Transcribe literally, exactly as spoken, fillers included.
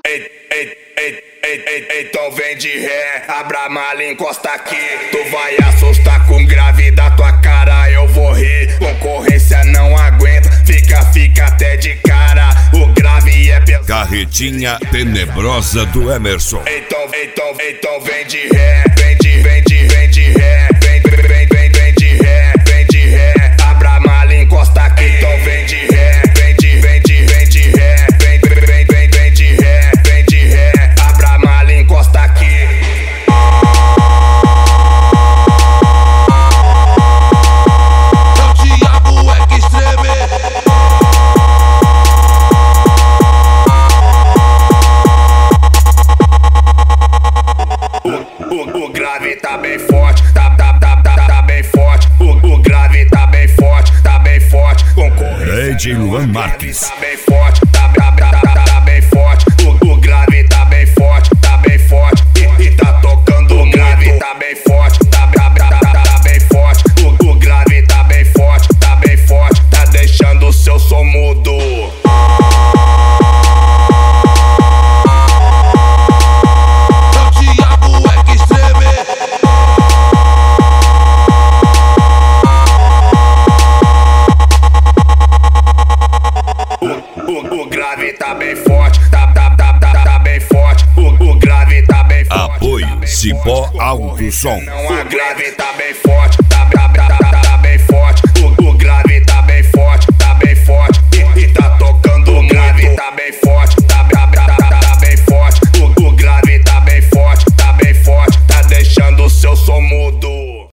Ei, ei, ei, ei, ei, então vem de ré, abra a mala e encosta aqui. Tu vai assustar com grave da tua cara, eu vou rir. Concorrência não aguenta, fica, fica até de cara. O grave é pesado. Carretinha tenebrosa do Emerson. Então, então, então vem de ré, vem de, vem de, vem de ré, vem, vem, vem, vem de ré, vem de ré, abra a mala e encosta aqui. Então vem de ré, vem de, vem de, vem de ré, vem, vem, vem, vem de ré, vem de ré, abra a mala e encosta aqui. O grave tá bem forte, tá, tá, tá, tá, tá bem forte. O, o grave tá bem forte, tá bem forte. Concorrência D J Luan Marques. tá bem forte, tá, tá, tá, tá, tá bem forte. O, o grave tá bem forte, tá bem forte. E, e tá tocando o grave tá bem forte, tá, tá, tá, tá, tá bem forte. O, o grave tá bem forte, tá bem forte. Tá deixando o seu som mudo. O grave tá bem forte, tá, tá, tá, tá, tá bem forte. O, o grave tá bem forte. Apoio tá bem Cipó forte. Alto Som. Não, a grave tá bem forte.